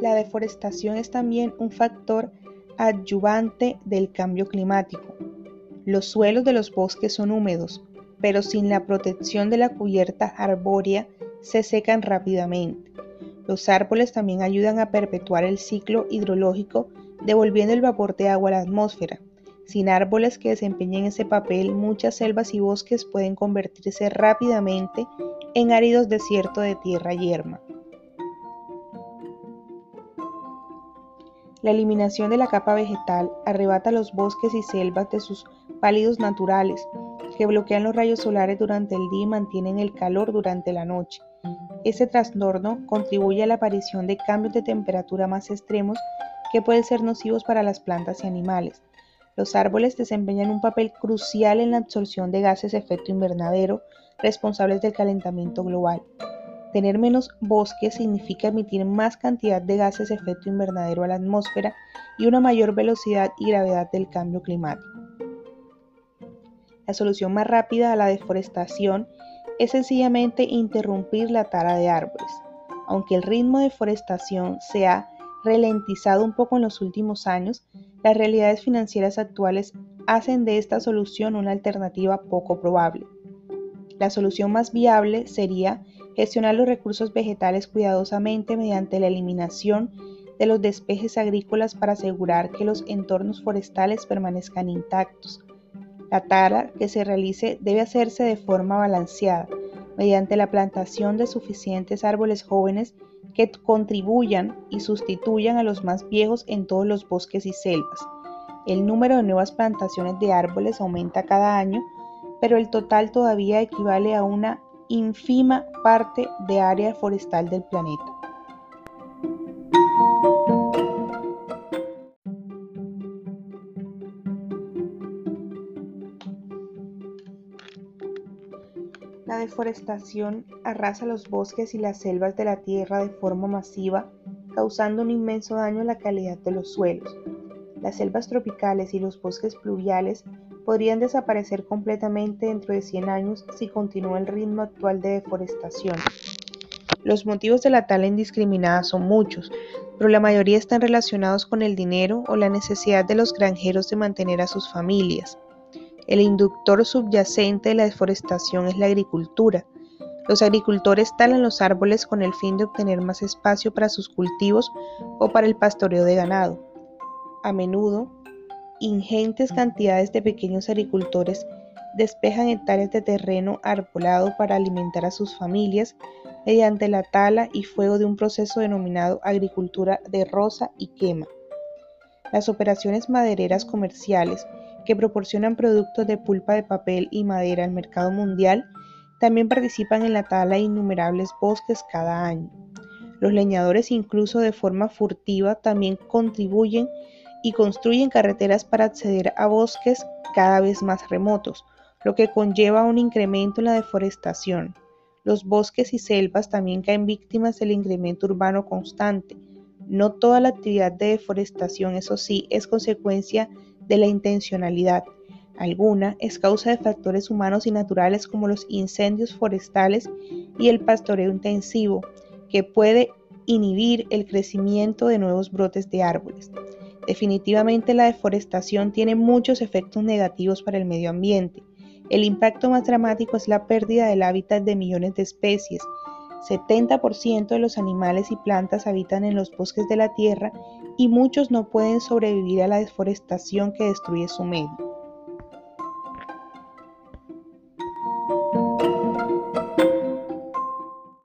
La deforestación es también un factor adyuvante del cambio climático. Los suelos de los bosques son húmedos, pero sin la protección de la cubierta arbórea se secan rápidamente. Los árboles también ayudan a perpetuar el ciclo hidrológico, devolviendo el vapor de agua a la atmósfera. Sin árboles que desempeñen ese papel, muchas selvas y bosques pueden convertirse rápidamente en áridos desiertos de tierra yerma. La eliminación de la capa vegetal arrebata a los bosques y selvas de sus pálidos naturales, que bloquean los rayos solares durante el día y mantienen el calor durante la noche. Este trastorno contribuye a la aparición de cambios de temperatura más extremos que pueden ser nocivos para las plantas y animales. Los árboles desempeñan un papel crucial en la absorción de gases de efecto invernadero responsables del calentamiento global. Tener menos bosques significa emitir más cantidad de gases de efecto invernadero a la atmósfera y una mayor velocidad y gravedad del cambio climático. La solución más rápida a la deforestación es sencillamente interrumpir la tala de árboles. Aunque el ritmo de deforestación se ha ralentizado un poco en los últimos años, las realidades financieras actuales hacen de esta solución una alternativa poco probable. La solución más viable sería gestionar los recursos vegetales cuidadosamente mediante la eliminación de los despejes agrícolas para asegurar que los entornos forestales permanezcan intactos. La tala que se realice debe hacerse de forma balanceada, mediante la plantación de suficientes árboles jóvenes que contribuyan y sustituyan a los más viejos en todos los bosques y selvas. El número de nuevas plantaciones de árboles aumenta cada año, pero el total todavía equivale a una ínfima parte de área forestal del planeta. La deforestación arrasa los bosques y las selvas de la Tierra de forma masiva, causando un inmenso daño a la calidad de los suelos. Las selvas tropicales y los bosques pluviales podrían desaparecer completamente dentro de 100 años si continúa el ritmo actual de deforestación. Los motivos de la tala indiscriminada son muchos, pero la mayoría están relacionados con el dinero o la necesidad de los granjeros de mantener a sus familias. El inductor subyacente de la deforestación es la agricultura. Los agricultores talan los árboles con el fin de obtener más espacio para sus cultivos o para el pastoreo de ganado. A menudo, ingentes cantidades de pequeños agricultores despejan hectáreas de terreno arbolado para alimentar a sus familias mediante la tala y fuego de un proceso denominado agricultura de roza y quema. Las operaciones madereras comerciales, que proporcionan productos de pulpa de papel y madera al mercado mundial, también participan en la tala de innumerables bosques cada año. Los leñadores, incluso de forma furtiva, también contribuyen y construyen carreteras para acceder a bosques cada vez más remotos, lo que conlleva un incremento en la deforestación. Los bosques y selvas también caen víctimas del incremento urbano constante. No toda la actividad de deforestación, eso sí, es consecuencia de la intencionalidad. Alguna es causa de factores humanos y naturales como los incendios forestales y el pastoreo intensivo, que puede inhibir el crecimiento de nuevos brotes de árboles. Definitivamente la deforestación tiene muchos efectos negativos para el medio ambiente. El impacto más dramático es la pérdida del hábitat de millones de especies. 70% de los animales y plantas habitan en los bosques de la Tierra y muchos no pueden sobrevivir a la deforestación que destruye su medio.